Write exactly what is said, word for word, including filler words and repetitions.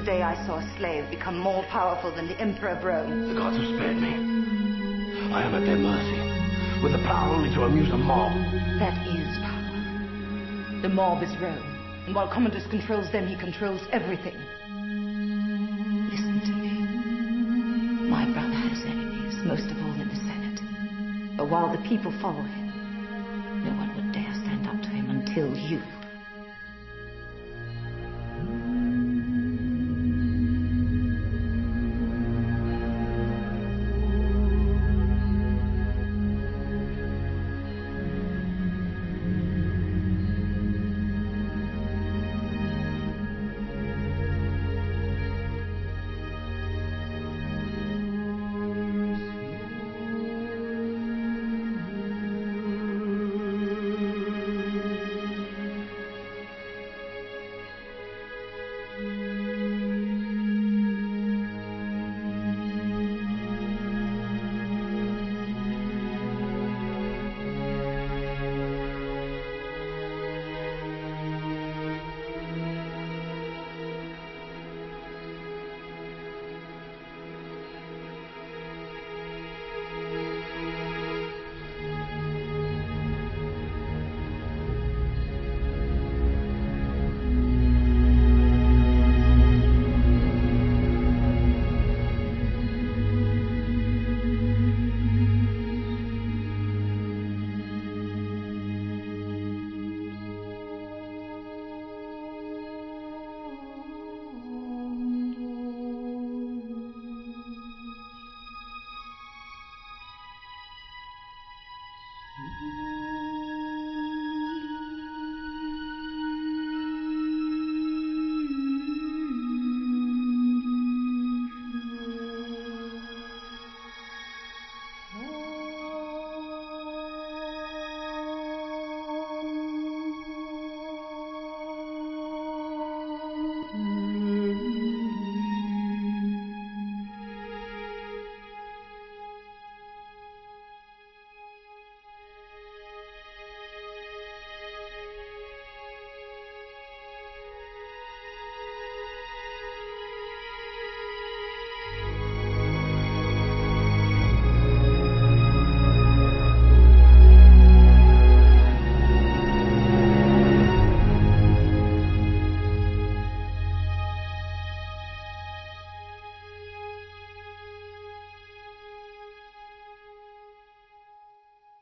day I saw a slave become more powerful than the Emperor of Rome. The gods have spared me. I am at their mercy, with the power only to amuse a mob. That is power. The mob is Rome, and while Commodus controls them, he controls everything. Listen to me. My brother has enemies, most of all in the Senate. But while the people follow him, no one would dare stand up to him until you